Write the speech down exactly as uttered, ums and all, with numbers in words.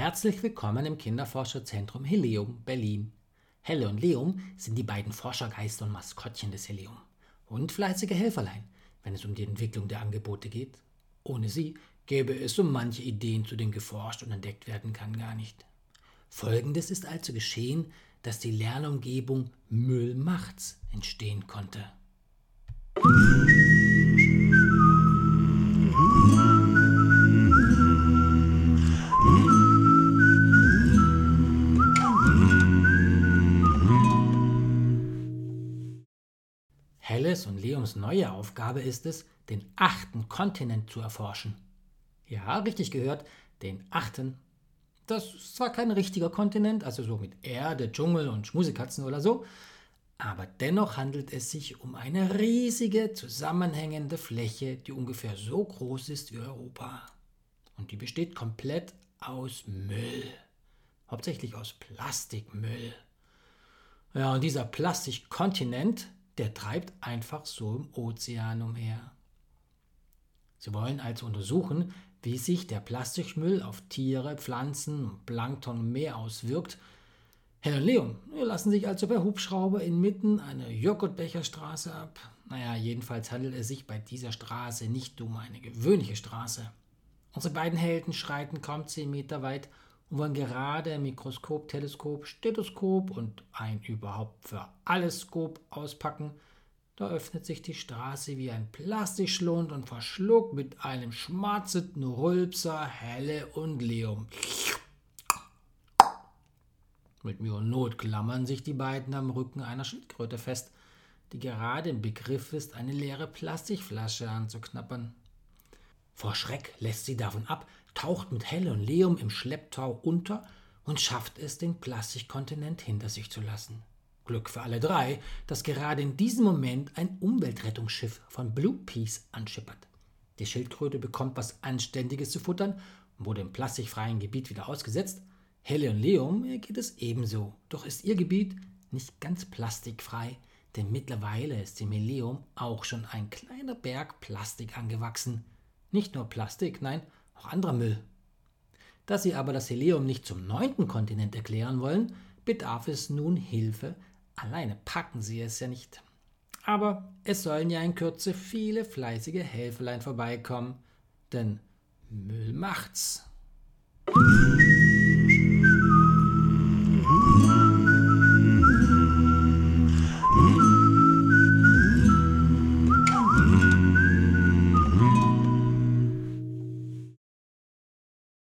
Herzlich willkommen im Kinderforscherzentrum Helium Berlin. Helle und Leum sind die beiden Forschergeister und Maskottchen des Helium und fleißige Helferlein, wenn es um die Entwicklung der Angebote geht. Ohne sie gäbe es so manche Ideen, zu denen geforscht und entdeckt werden kann, gar nicht. Folgendes ist also geschehen, dass die Lernumgebung Müll macht's entstehen konnte. Helles und Leums neue Aufgabe ist es, den achten Kontinent zu erforschen. Ja, richtig gehört, den achten. Das ist zwar kein richtiger Kontinent, also so mit Erde, Dschungel und Schmusekatzen oder so, aber dennoch handelt es sich um eine riesige, zusammenhängende Fläche, die ungefähr so groß ist wie Europa. Und die besteht komplett aus Müll. Hauptsächlich aus Plastikmüll. Ja, und dieser Plastikkontinent, der treibt einfach so im Ozean umher. Sie wollen also untersuchen, wie sich der Plastikmüll auf Tiere, Pflanzen, Plankton und Meer auswirkt. Helle und Leum lassen sich also per Hubschrauber inmitten einer Joghurtbecherstraße ab. Naja, jedenfalls handelt es sich bei dieser Straße nicht um eine gewöhnliche Straße. Unsere beiden Helden schreiten kaum zehn Meter weit und wollen gerade Mikroskop, Teleskop, Stethoskop und ein überhaupt für alles Skop auspacken. Da öffnet sich die Straße wie ein Plastikschlund und verschluckt mit einem schmatzenden Rülpser Helle und Leum. Mit Mühe und Not klammern sich die beiden am Rücken einer Schildkröte fest, die gerade im Begriff ist, eine leere Plastikflasche anzuknabbern. Vor Schreck lässt sie davon ab, taucht mit Helle und Leum im Schlepptau unter und schafft es, den Plastikkontinent hinter sich zu lassen. Glück für alle drei, dass gerade in diesem Moment ein Umweltrettungsschiff von Blue Peace anschippert. Die Schildkröte bekommt was Anständiges zu futtern und wurde im plastikfreien Gebiet wieder ausgesetzt. Helle und Leum geht es ebenso, doch ist ihr Gebiet nicht ganz plastikfrei, denn mittlerweile ist dem Helium auch schon ein kleiner Berg Plastik angewachsen. Nicht nur Plastik, nein, auch anderer Müll. Da sie aber das Helium nicht zum neunten Kontinent erklären wollen, bedarf es nun Hilfe. Alleine packen sie es ja nicht. Aber es sollen ja in Kürze viele fleißige Helferlein vorbeikommen, denn Müll macht's.